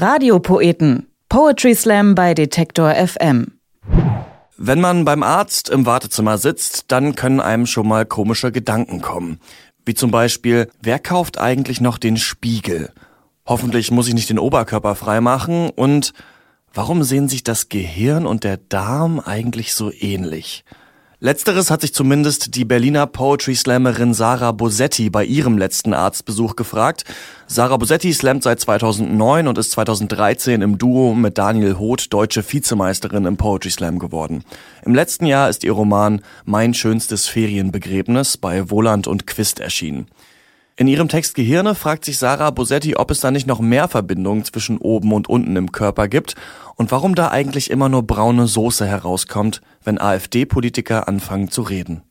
Radiopoeten. Poetry Slam bei Detektor FM. Wenn man beim Arzt im Wartezimmer sitzt, dann können einem schon mal komische Gedanken kommen. Wie zum Beispiel, wer kauft eigentlich noch den Spiegel? Hoffentlich muss ich nicht den Oberkörper freimachen. Und warum sehen sich das Gehirn und der Darm eigentlich so ähnlich? Letzteres hat sich zumindest die Berliner Poetry-Slammerin Sarah Bosetti bei ihrem letzten Arztbesuch gefragt. Sarah Bosetti slammt seit 2009 und ist 2013 im Duo mit Daniel Hoth deutsche Vizemeisterin im Poetry Slam geworden. Im letzten Jahr ist ihr Roman Mein schönstes Ferienbegräbnis bei Wohland und Quist erschienen. In ihrem Text Gehirne fragt sich Sarah Bosetti, ob es da nicht noch mehr Verbindungen zwischen oben und unten im Körper gibt und warum da eigentlich immer nur braune Soße herauskommt, wenn AfD-Politiker anfangen zu reden.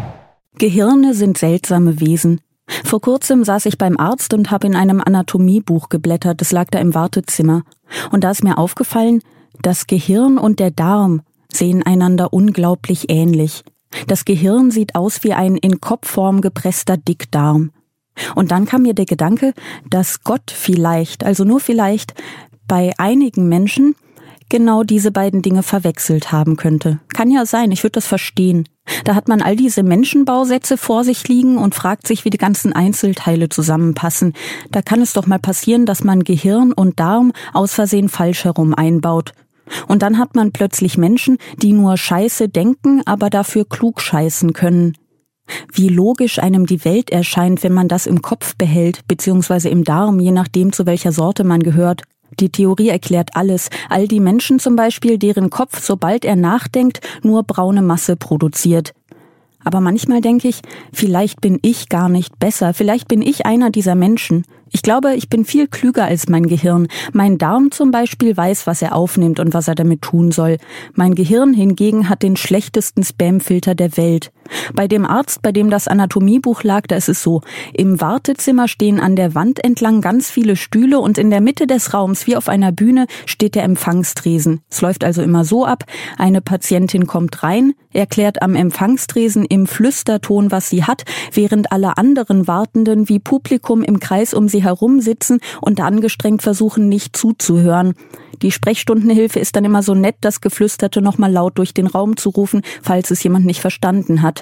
Gehirne sind seltsame Wesen. Vor kurzem saß ich beim Arzt und habe in einem Anatomiebuch geblättert, das lag da im Wartezimmer. Und da ist mir aufgefallen, das Gehirn und der Darm sehen einander unglaublich ähnlich. Das Gehirn sieht aus wie ein in Kopfform gepresster Dickdarm. Und dann kam mir der Gedanke, dass Gott vielleicht, also nur vielleicht, bei einigen Menschen genau diese beiden Dinge verwechselt haben könnte. Kann ja sein, ich würde das verstehen. Da hat man all diese Menschenbausätze vor sich liegen und fragt sich, wie die ganzen Einzelteile zusammenpassen. Da kann es doch mal passieren, dass man Gehirn und Darm aus Versehen falsch herum einbaut. Und dann hat man plötzlich Menschen, die nur Scheiße denken, aber dafür klug scheißen können. Wie logisch einem die Welt erscheint, wenn man das im Kopf behält, beziehungsweise im Darm, je nachdem, zu welcher Sorte man gehört. Die Theorie erklärt alles. All die Menschen zum Beispiel, deren Kopf, sobald er nachdenkt, nur braune Masse produziert. Aber manchmal denke ich, vielleicht bin ich gar nicht besser, vielleicht bin ich einer dieser Menschen. Ich glaube, ich bin viel klüger als mein Gehirn. Mein Darm zum Beispiel weiß, was er aufnimmt und was er damit tun soll. Mein Gehirn hingegen hat den schlechtesten Spamfilter der Welt. Bei dem Arzt, bei dem das Anatomiebuch lag, da ist es so: Im Wartezimmer stehen an der Wand entlang ganz viele Stühle und in der Mitte des Raums, wie auf einer Bühne, steht der Empfangstresen. Es läuft also immer so ab: Eine Patientin kommt rein, erklärt am Empfangstresen im Flüsterton, was sie hat, während alle anderen Wartenden wie Publikum im Kreis um sie herum sitzen und angestrengt versuchen, nicht zuzuhören. Die Sprechstundenhilfe ist dann immer so nett, das Geflüsterte nochmal laut durch den Raum zu rufen, falls es jemand nicht verstanden hat.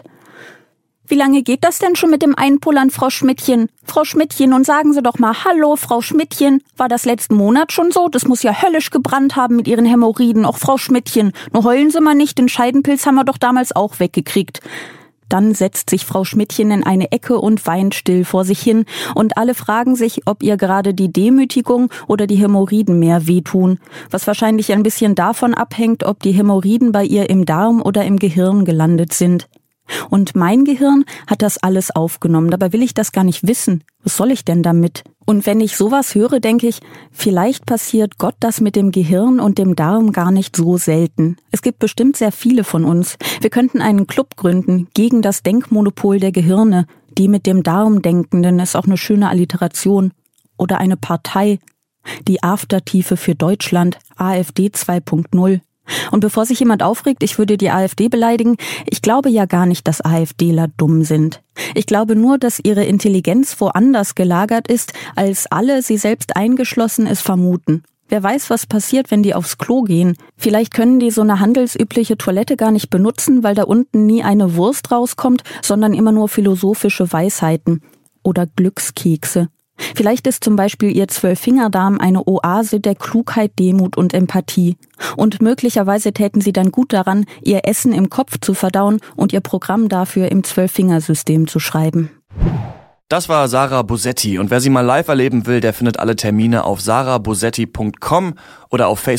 Wie lange geht das denn schon mit dem Einpullern, Frau Schmidtchen? Frau Schmidtchen, und sagen Sie doch mal, hallo, Frau Schmidtchen. War das letzten Monat schon so? Das muss ja höllisch gebrannt haben mit Ihren Hämorrhoiden. Och, Frau Schmidtchen, nur heulen Sie mal nicht, den Scheidenpilz haben wir doch damals auch weggekriegt. Dann setzt sich Frau Schmidtchen in eine Ecke und weint still vor sich hin und alle fragen sich, ob ihr gerade die Demütigung oder die Hämorrhoiden mehr wehtun, was wahrscheinlich ein bisschen davon abhängt, ob die Hämorrhoiden bei ihr im Darm oder im Gehirn gelandet sind. Und mein Gehirn hat das alles aufgenommen, dabei will ich das gar nicht wissen. Was soll ich denn damit? Und wenn ich sowas höre, denke ich, vielleicht passiert Gott das mit dem Gehirn und dem Darm gar nicht so selten. Es gibt bestimmt sehr viele von uns. Wir könnten einen Club gründen gegen das Denkmonopol der Gehirne. Die mit dem Darm Denkenden ist auch eine schöne Alliteration. Oder eine Partei. Die Aftertiefe für Deutschland, AfD 2.0. Und bevor sich jemand aufregt, ich würde die AfD beleidigen, ich glaube ja gar nicht, dass AfDler dumm sind. Ich glaube nur, dass ihre Intelligenz woanders gelagert ist, als alle, sie selbst eingeschlossen, es vermuten. Wer weiß, was passiert, wenn die aufs Klo gehen. Vielleicht können die so eine handelsübliche Toilette gar nicht benutzen, weil da unten nie eine Wurst rauskommt, sondern immer nur philosophische Weisheiten. Oder Glückskekse. Vielleicht ist zum Beispiel ihr 12-Fingerdarm eine Oase der Klugheit, Demut und Empathie. Und möglicherweise täten sie dann gut daran, ihr Essen im Kopf zu verdauen und ihr Programm dafür im 12-Fingersystem zu schreiben. Das war Sarah Bosetti und wer sie mal live erleben will, der findet alle Termine auf sarahbosetti.com oder auf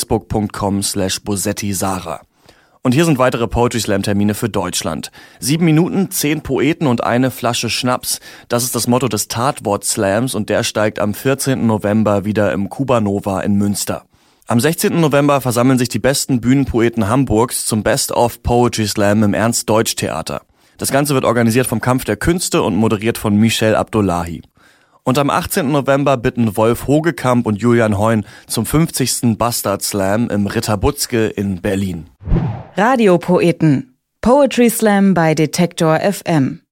facebook.com/bosettisarah. Und hier sind weitere Poetry Slam Termine für Deutschland. 7 Minuten, 10 Poeten und eine Flasche Schnaps. Das ist das Motto des Tatwort Slams und der steigt am 14. November wieder im Kubanova in Münster. Am 16. November versammeln sich die besten Bühnenpoeten Hamburgs zum Best-of Poetry Slam im Ernst-Deutsch-Theater. Das Ganze wird organisiert vom Kampf der Künste und moderiert von Michel Abdullahi. Und am 18. November bitten Wolf Hogekamp und Julian Heun zum 50. Bastard Slam im Ritter Butzke in Berlin. Radiopoeten. Poetry Slam bei Detektor FM.